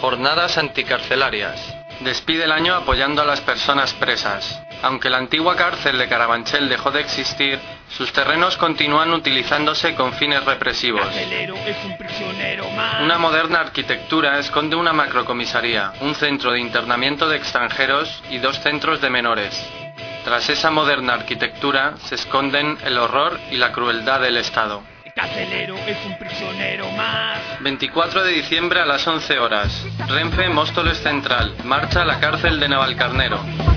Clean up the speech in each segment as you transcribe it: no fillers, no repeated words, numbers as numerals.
Jornadas anticarcelarias. Despide el año apoyando a las personas presas. Aunque la antigua cárcel de Carabanchel dejó de existir, sus terrenos continúan utilizándose con fines represivos. Una moderna arquitectura esconde una macrocomisaría, un centro de internamiento de extranjeros y 2 centros de menores. Tras esa moderna arquitectura se esconden el horror y la crueldad del Estado. Carcelero es un prisionero más. 24 de diciembre a las 11 horas. Renfe Móstoles Central. Marcha a la cárcel de Navalcarnero.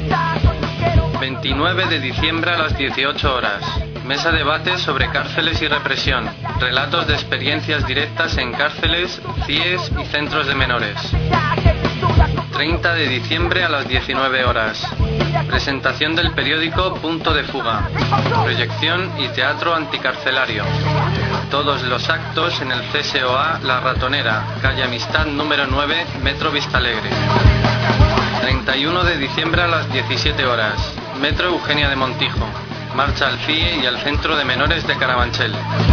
29 de diciembre a las 18 horas. Mesa debate sobre cárceles y represión. Relatos de experiencias directas en cárceles, CIEs y centros de menores. 30 de diciembre a las 19 horas. Presentación del periódico Punto de Fuga. Proyección y teatro anticarcelario. Todos los actos en el CSOA La Ratonera, calle Amistad número 9, Metro Vistalegre. 31 de diciembre a las 17 horas. Metro Eugenia de Montijo. Marcha al CIE y al Centro de Menores de Carabanchel.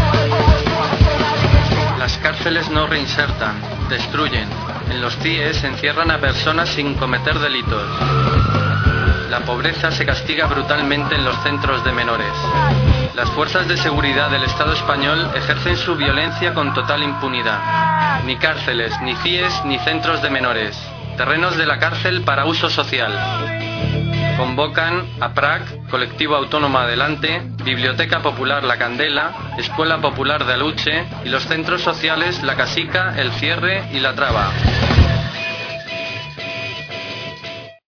Las cárceles no reinsertan, destruyen. En los CIE se encierran a personas sin cometer delitos. La pobreza se castiga brutalmente en los centros de menores. Las fuerzas de seguridad del Estado español ejercen su violencia con total impunidad. Ni cárceles, ni CIEs, ni centros de menores. Terrenos de la cárcel para uso social. Convocan a PRAC, Colectivo Autónomo Adelante, Biblioteca Popular La Candela, Escuela Popular de Aluche y los centros sociales La Casica, El Cierre y La Traba.